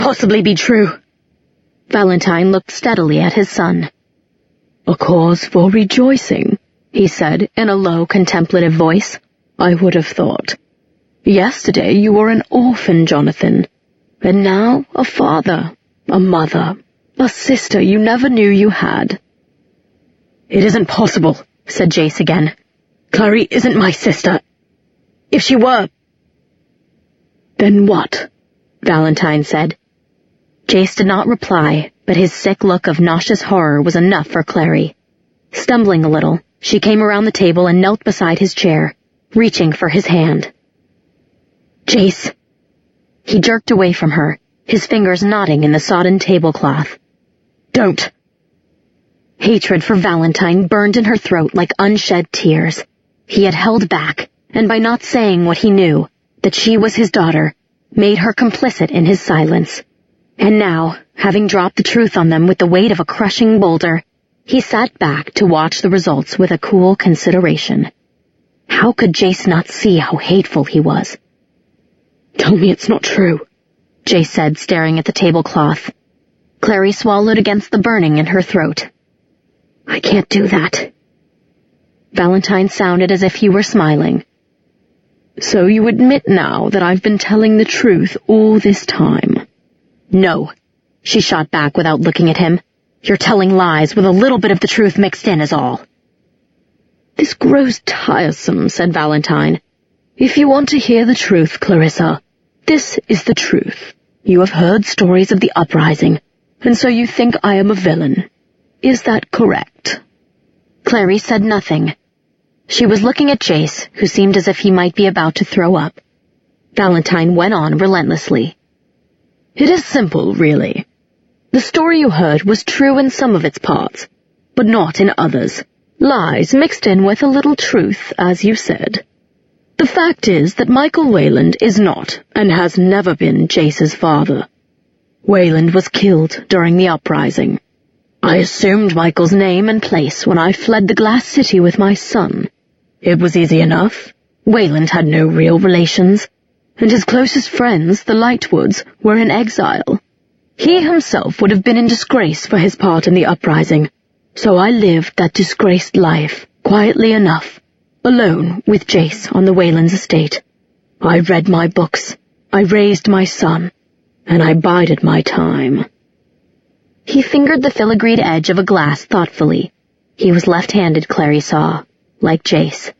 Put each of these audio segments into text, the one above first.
possibly be true? Valentine looked steadily at his son. A cause for rejoicing, he said in a low, contemplative voice. I would have thought. Yesterday you were an orphan, Jonathan, and now a father, a mother, a sister you never knew you had. It isn't possible, said Jace again. Clary isn't my sister. If she were... Then what? Valentine said. Jace did not reply, but his sick look of nauseous horror was enough for Clary. Stumbling a little, she came around the table and knelt beside his chair, reaching for his hand. Jace. He jerked away from her, his fingers knotting in the sodden tablecloth. Don't. Hatred for Valentine burned in her throat like unshed tears. He had held back, and by not saying what he knew, that she was his daughter, made her complicit in his silence. And now, having dropped the truth on them with the weight of a crushing boulder, he sat back to watch the results with a cool consideration. How could Jace not see how hateful he was? Tell me it's not true, Jace said, staring at the tablecloth. Clary swallowed against the burning in her throat. I can't do that. Valentine sounded as if he were smiling. So you admit now that I've been telling the truth all this time? No, she shot back without looking at him. You're telling lies with a little bit of the truth mixed in is all. This grows tiresome, said Valentine. If you want to hear the truth, Clarissa, this is the truth. You have heard stories of the uprising, and so you think I am a villain. Is that correct? Clary said nothing. She was looking at Jace, who seemed as if he might be about to throw up. Valentine went on relentlessly. It is simple, really. The story you heard was true in some of its parts, but not in others. Lies mixed in with a little truth, as you said. The fact is that Michael Wayland is not, and has never been, Jace's father. Wayland was killed during the uprising. I assumed Michael's name and place when I fled the Glass City with my son. It was easy enough. Wayland had no real relations, and his closest friends, the Lightwoods, were in exile. He himself would have been in disgrace for his part in the uprising, so I lived that disgraced life, quietly enough, alone with Jace on the Waylands' estate. I read my books, I raised my son, and I bided my time. He fingered the filigreed edge of a glass thoughtfully. He was left-handed, Clary saw, like Jace.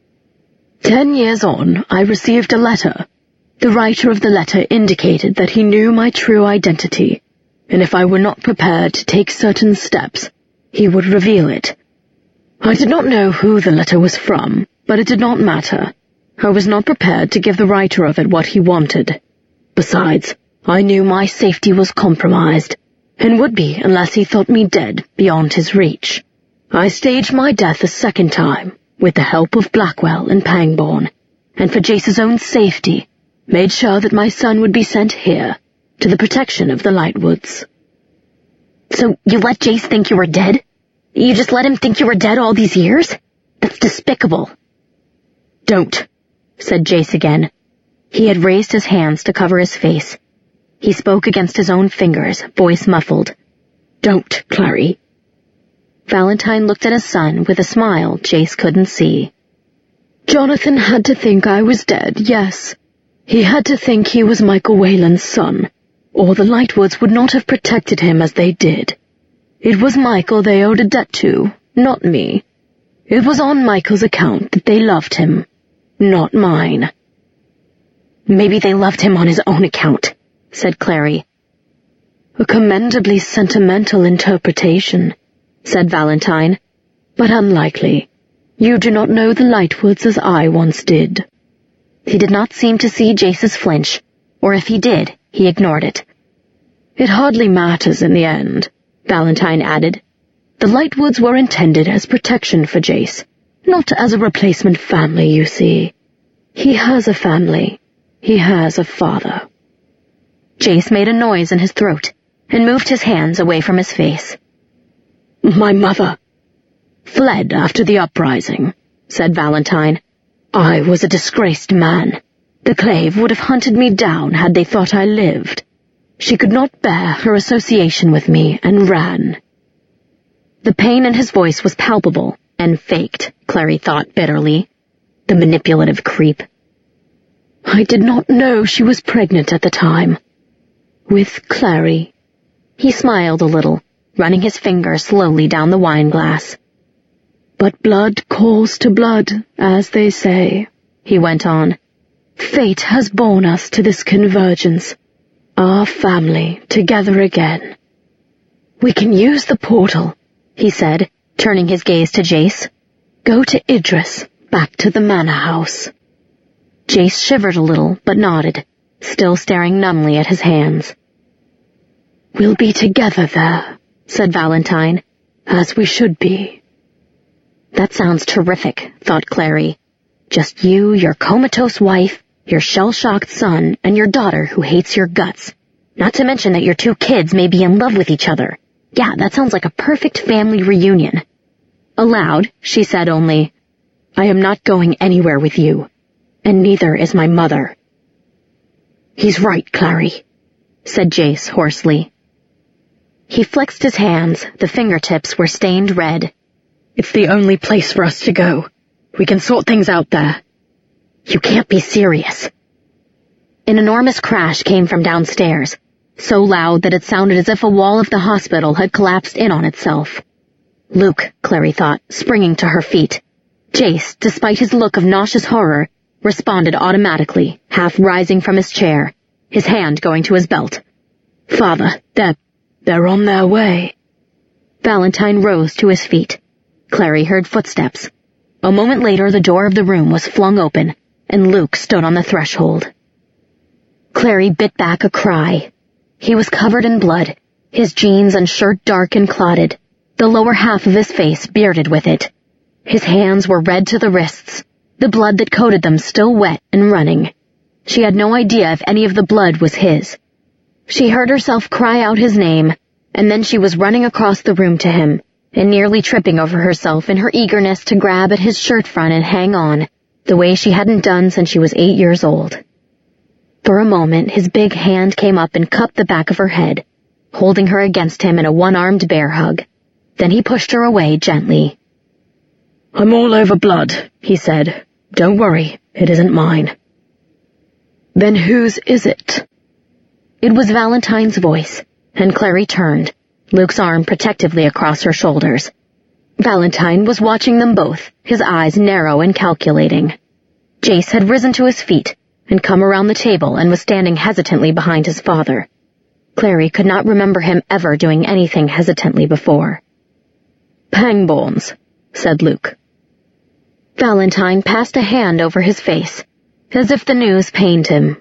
10 years on, I received a letter. The writer of the letter indicated that he knew my true identity, and if I were not prepared to take certain steps, he would reveal it. I did not know who the letter was from, but it did not matter. I was not prepared to give the writer of it what he wanted. Besides, I knew my safety was compromised, and would be unless he thought me dead beyond his reach. I staged my death a second time, with the help of Blackwell and Pangborn, and for Jace's own safety, made sure that my son would be sent here, to the protection of the Lightwoods. So you let Jace think you were dead? You just let him think you were dead all these years? That's despicable. Don't, said Jace again. He had raised his hands to cover his face. He spoke against his own fingers, voice muffled. Don't, Clary. Valentine looked at his son with a smile Jace couldn't see. Jonathan had to think I was dead, yes. He had to think he was Michael Wayland's son, or the Lightwoods would not have protected him as they did. It was Michael they owed a debt to, not me. It was on Michael's account that they loved him, not mine. Maybe they loved him on his own account, said Clary. A commendably sentimental interpretation, said Valentine, but unlikely. You do not know the Lightwoods as I once did. He did not seem to see Jace's flinch, or if he did, he ignored it. It hardly matters in the end, Valentine added. The Lightwoods were intended as protection for Jace, not as a replacement family, you see. He has a family. He has a father. Jace made a noise in his throat, and moved his hands away from his face. My mother fled after the uprising, said Valentine. I was a disgraced man. The Clave would have hunted me down had they thought I lived. She could not bear her association with me and ran. The pain in his voice was palpable and faked, Clary thought bitterly. The manipulative creep. I did not know she was pregnant at the time. With Clary. He smiled a little, running his finger slowly down the wine glass. But blood calls to blood, as they say, he went on. Fate has borne us to this convergence. Our family together again. We can use the portal, he said, turning his gaze to Jace. Go to Idris, back to the manor house. Jace shivered a little, but nodded, still staring numbly at his hands. We'll be together there, said Valentine, as we should be. That sounds terrific, thought Clary. Just you, your comatose wife, your shell-shocked son, and your daughter who hates your guts. Not to mention that your two kids may be in love with each other. Yeah, that sounds like a perfect family reunion. Aloud, she said only, I am not going anywhere with you, and neither is my mother. He's right, Clary, said Jace hoarsely. He flexed his hands, the fingertips were stained red. It's the only place for us to go. We can sort things out there. You can't be serious. An enormous crash came from downstairs, so loud that it sounded as if a wall of the hospital had collapsed in on itself. Luke, Clary thought, springing to her feet. Jace, despite his look of nauseous horror, responded automatically, half rising from his chair, his hand going to his belt. Father, they're on their way. Valentine rose to his feet. Clary heard footsteps. A moment later the door of the room was flung open, and Luke stood on the threshold. Clary bit back a cry. He was covered in blood, his jeans and shirt dark and clotted, the lower half of his face bearded with it. His hands were red to the wrists, the blood that coated them still wet and running. She had no idea if any of the blood was his. She heard herself cry out his name, and then she was running across the room to him, and nearly tripping over herself in her eagerness to grab at his shirt front and hang on, the way she hadn't done since she was 8 years old. For a moment his big hand came up and cupped the back of her head, holding her against him in a one-armed bear hug. Then he pushed her away gently. I'm all over blood, he said. Don't worry, it isn't mine. Then whose is it? It was Valentine's voice, and Clary turned, Luke's arm protectively across her shoulders. Valentine was watching them both, his eyes narrow and calculating. Jace had risen to his feet and come around the table and was standing hesitantly behind his father. Clary could not remember him ever doing anything hesitantly before. Pangborns, said Luke. Valentine passed a hand over his face, as if the news pained him.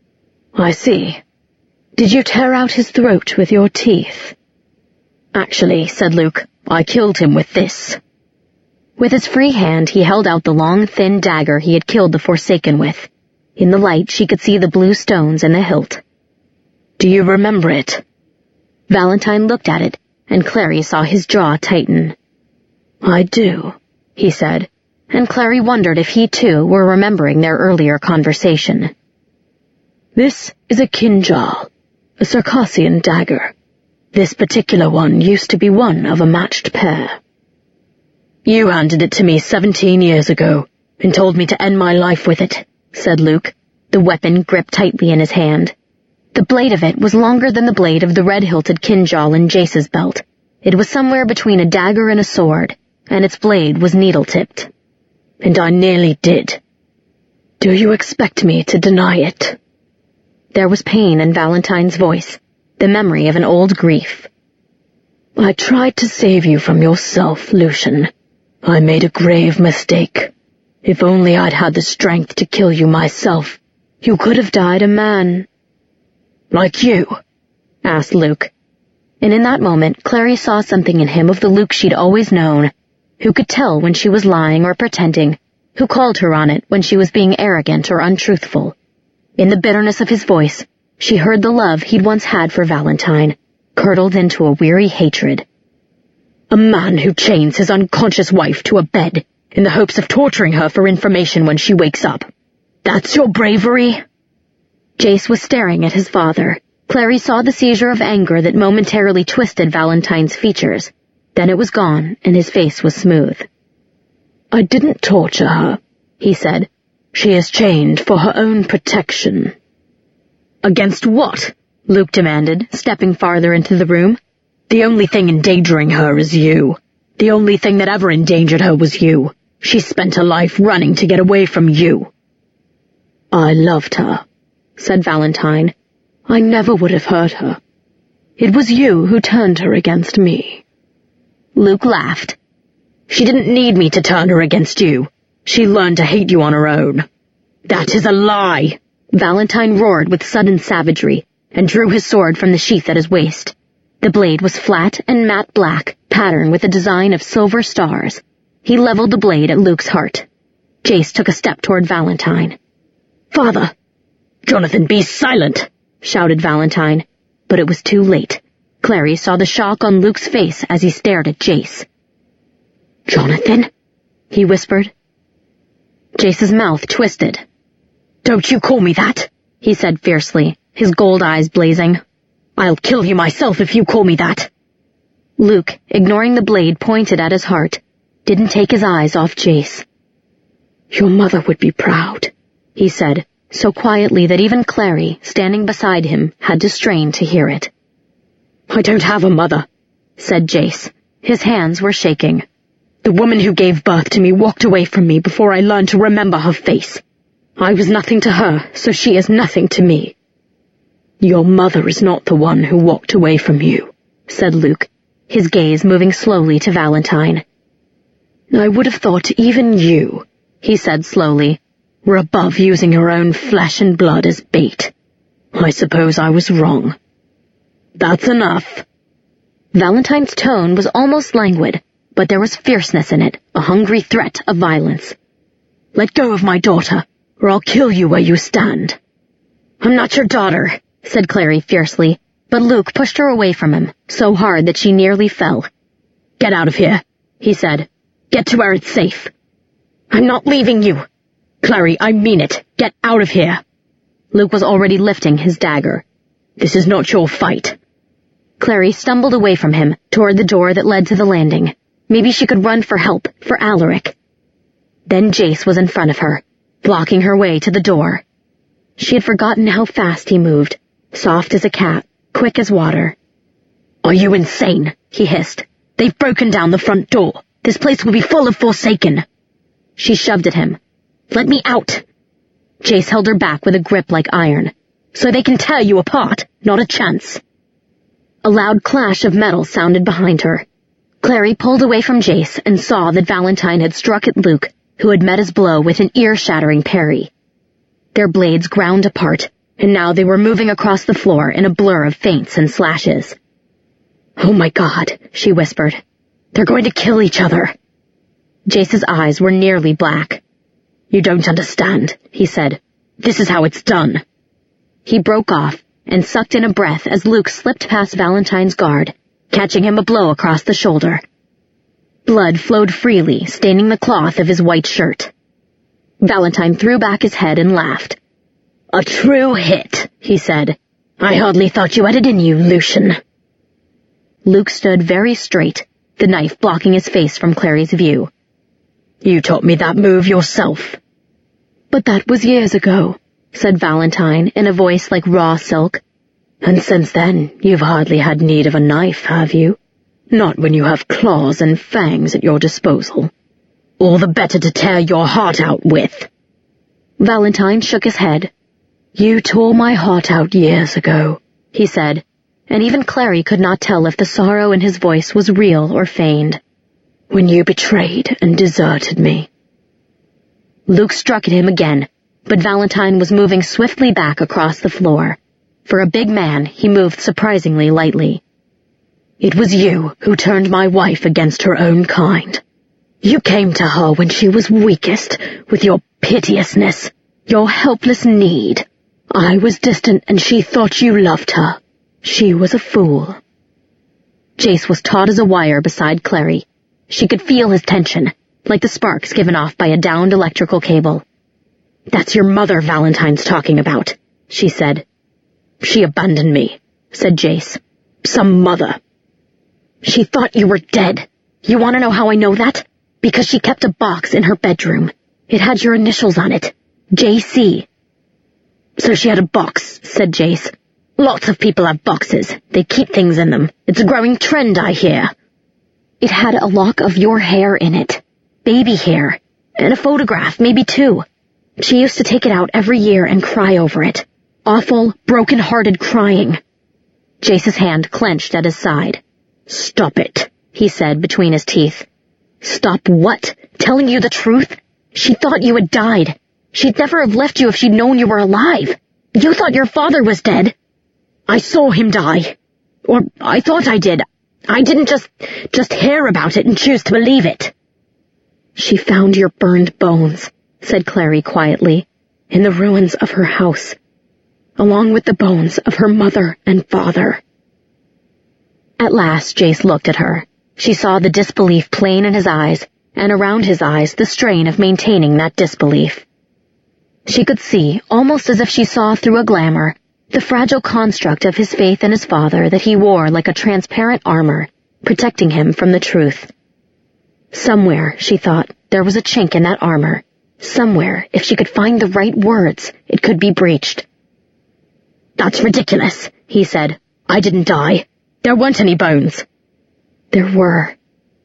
I see. Did you tear out his throat with your teeth? Actually, said Luke, I killed him with this. With his free hand he held out the long, thin dagger he had killed the Forsaken with. In the light she could see the blue stones in the hilt. Do you remember it? Valentine looked at it, and Clary saw his jaw tighten. I do, he said, and Clary wondered if he too were remembering their earlier conversation. This is a Kinjal, a Circassian dagger. This particular one used to be one of a matched pair. You handed it to me 17 years ago, and told me to end my life with it, said Luke, the weapon gripped tightly in his hand. The blade of it was longer than the blade of the red-hilted Kinjal in Jace's belt. It was somewhere between a dagger and a sword, and its blade was needle-tipped. And I nearly did. Do you expect me to deny it? There was pain in Valentine's voice, the memory of an old grief. I tried to save you from yourself, Lucian. I made a grave mistake. If only I'd had the strength to kill you myself, you could have died a man. Like you? Asked Luke. And in that moment, Clary saw something in him of the Luke she'd always known, who could tell when she was lying or pretending, who called her on it when she was being arrogant or untruthful. In the bitterness of his voice, she heard the love he'd once had for Valentine, curdled into a weary hatred. A man who chains his unconscious wife to a bed in the hopes of torturing her for information when she wakes up. That's your bravery? Jace was staring at his father, Clary saw the seizure of anger that momentarily twisted Valentine's features. Then it was gone, and his face was smooth. "I didn't torture her," he said. "She is chained for her own protection." "Against what?" Luke demanded, stepping farther into the room. "The only thing endangering her is you. The only thing that ever endangered her was you. She spent her life running to get away from you." "I loved her," said Valentine. "I never would have hurt her. It was you who turned her against me." Luke laughed. "She didn't need me to turn her against you. She learned to hate you on her own." "That is a lie!" Valentine roared with sudden savagery and drew his sword from the sheath at his waist. The blade was flat and matte black, patterned with a design of silver stars. He leveled the blade at Luke's heart. Jace took a step toward Valentine. "Father!" "Jonathan, be silent!" shouted Valentine, but it was too late. Clary saw the shock on Luke's face as he stared at Jace. "Jonathan?" he whispered. Jace's mouth twisted. "Don't you call me that," he said fiercely, his gold eyes blazing. "I'll kill you myself if you call me that." Luke, ignoring the blade pointed at his heart, didn't take his eyes off Jace. "Your mother would be proud," he said, so quietly that even Clary, standing beside him, had to strain to hear it. "I don't have a mother," said Jace. His hands were shaking. "The woman who gave birth to me walked away from me before I learned to remember her face. I was nothing to her, so she is nothing to me." "Your mother is not the one who walked away from you," said Luke, his gaze moving slowly to Valentine. "I would have thought even you," he said slowly, "were above using your own flesh and blood as bait. I suppose I was wrong." "That's enough." Valentine's tone was almost languid, but there was fierceness in it, a hungry threat of violence. "Let go of my daughter, or I'll kill you where you stand." "I'm not your daughter," said Clary fiercely, but Luke pushed her away from him, so hard that she nearly fell. "Get out of here," he said. "Get to where it's safe." "I'm not leaving you." "Clary, I mean it. Get out of here." Luke was already lifting his dagger. "This is not your fight." Clary stumbled away from him, toward the door that led to the landing. Maybe she could run for help, for Alaric. Then Jace was in front of her, blocking her way to the door. She had forgotten how fast he moved, soft as a cat, quick as water. "Are you insane?" he hissed. "They've broken down the front door. This place will be full of Forsaken." She shoved at him. "Let me out." Jace held her back with a grip like iron. "So they can tear you apart, not a chance." A loud clash of metal sounded behind her. Clary pulled away from Jace and saw that Valentine had struck at Luke, who had met his blow with an ear-shattering parry. Their blades ground apart, and now they were moving across the floor in a blur of feints and slashes. "Oh my God," she whispered. "They're going to kill each other." Jace's eyes were nearly black. "You don't understand," he said. "This is how it's done." He broke off and sucked in a breath as Luke slipped past Valentine's guard, catching him a blow across the shoulder. Blood flowed freely, staining the cloth of his white shirt. Valentine threw back his head and laughed. "A true hit," he said. "I hardly thought you had it in you, Lucian." Luke stood very straight, the knife blocking his face from Clary's view. "You taught me that move yourself." "But that was years ago," said Valentine in a voice like raw silk. "And since then you've hardly had need of a knife, have you? Not when you have claws and fangs at your disposal. All the better to tear your heart out with." Valentine shook his head. "You tore my heart out years ago," he said, and even Clary could not tell if the sorrow in his voice was real or feigned. "When you betrayed and deserted me." Luke struck at him again, but Valentine was moving swiftly back across the floor. For a big man, he moved surprisingly lightly. "It was you who turned my wife against her own kind. You came to her when she was weakest, with your piteousness, your helpless need. I was distant and she thought you loved her. She was a fool." Jace was taut as a wire beside Clary. She could feel his tension, like the sparks given off by a downed electrical cable. "That's your mother Valentine's talking about," she said. She abandoned me, said Jace. Some mother. She thought you were dead. You want to know how I know that? Because she kept a box in her bedroom. It had your initials on it. JC. So she had a box, said Jace. Lots of people have boxes. They keep things in them. It's a growing trend, I hear. It had a lock of your hair in it. Baby hair. And a photograph, maybe two. She used to take it out every year and cry over it. Awful, broken-hearted crying. Jace's hand clenched at his side. Stop it, he said between his teeth. Stop what? Telling you the truth? She thought you had died. She'd never have left you if she'd known you were alive. You thought your father was dead. I saw him die. Or I thought I did. I didn't just hear about it and choose to believe it. She found your burned bones, said Clary quietly, in the ruins of her house, along with the bones of her mother and father. At last Jace looked at her. She saw the disbelief plain in his eyes, and around his eyes the strain of maintaining that disbelief. She could see, almost as if she saw through a glamour, the fragile construct of his faith in his father that he wore like a transparent armor, protecting him from the truth. Somewhere, she thought, there was a chink in that armor. Somewhere, if she could find the right words, it could be breached. That's ridiculous, he said. I didn't die. There weren't any bones. There were.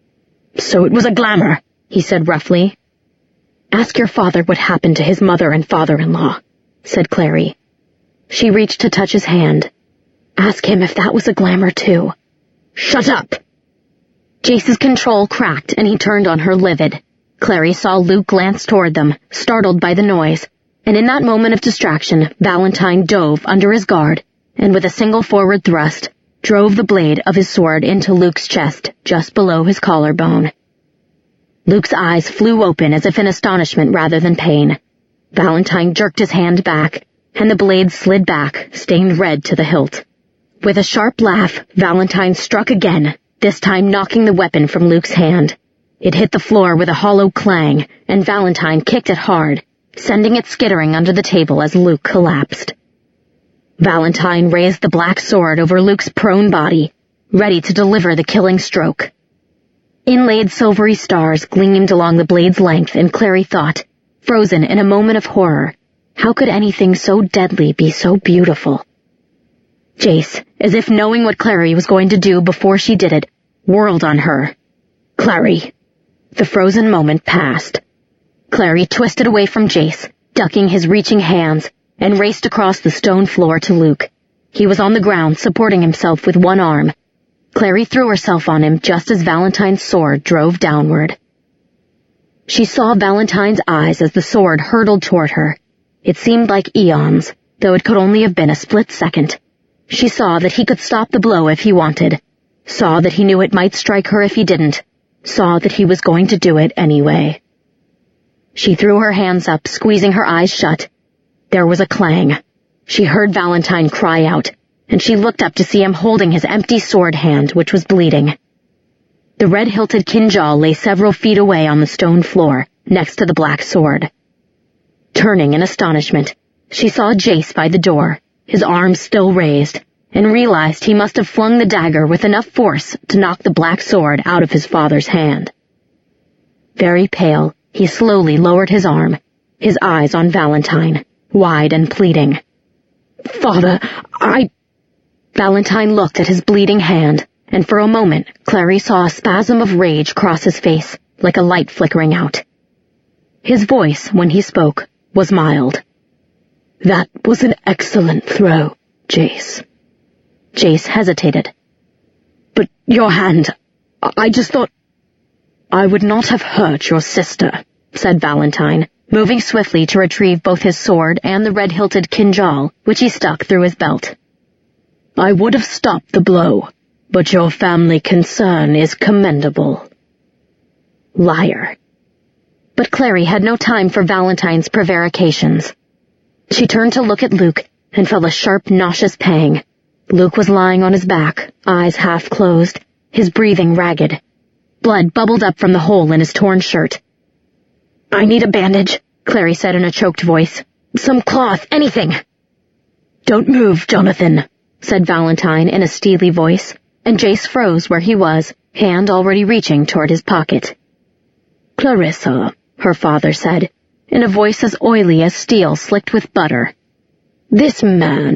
So it was a glamour, he said roughly. Ask your father what happened to his mother and father-in-law, said Clary. She reached to touch his hand. Ask him if that was a glamour too. Shut up! Jace's control cracked and he turned on her livid. Clary saw Luke glance toward them, startled by the noise, and in that moment of distraction, Valentine dove under his guard, and with a single forward thrust, drove the blade of his sword into Luke's chest, just below his collarbone. Luke's eyes flew open as if in astonishment rather than pain. Valentine jerked his hand back, and the blade slid back, stained red to the hilt. With a sharp laugh, Valentine struck again, this time knocking the weapon from Luke's hand. It hit the floor with a hollow clang, and Valentine kicked it hard, sending it skittering under the table as Luke collapsed. Valentine raised the black sword over Luke's prone body, ready to deliver the killing stroke. Inlaid silvery stars gleamed along the blade's length, and Clary thought, frozen in a moment of horror, how could anything so deadly be so beautiful? Jace, as if knowing what Clary was going to do before she did it, whirled on her. Clary. The frozen moment passed. Clary twisted away from Jace, ducking his reaching hands, and raced across the stone floor to Luke. He was on the ground, supporting himself with one arm. Clary threw herself on him just as Valentine's sword drove downward. She saw Valentine's eyes as the sword hurtled toward her. It seemed like eons, though it could only have been a split second. She saw that he could stop the blow if he wanted, saw that he knew it might strike her if he didn't, saw that he was going to do it anyway. She threw her hands up, squeezing her eyes shut. There was a clang. She heard Valentine cry out, and she looked up to see him holding his empty sword hand, which was bleeding. The red-hilted kinjal lay several feet away on the stone floor, next to the black sword. Turning in astonishment, she saw Jace by the door, his arms still raised, and realized he must have flung the dagger with enough force to knock the black sword out of his father's hand. Very pale, he slowly lowered his arm, his eyes on Valentine, wide and pleading. Father, Valentine looked at his bleeding hand, and for a moment Clary saw a spasm of rage cross his face, like a light flickering out. His voice, when he spoke, was mild. That was an excellent throw, Jace. Jace hesitated. But your hand, I just thought... I would not have hurt your sister, said Valentine, moving swiftly to retrieve both his sword and the red-hilted kinjal, which he stuck through his belt. I would have stopped the blow, but your family concern is commendable. Liar. But Clary had no time for Valentine's prevarications. She turned to look at Luke and felt a sharp, nauseous pang. Luke was lying on his back, eyes half closed, his breathing ragged. Blood bubbled up from the hole in his torn shirt. I need a bandage, Clary said in a choked voice. Some cloth, anything. Don't move, Jonathan, said Valentine in a steely voice, and Jace froze where he was, hand already reaching toward his pocket. Clarissa, her father said, in a voice as oily as steel slicked with butter. This man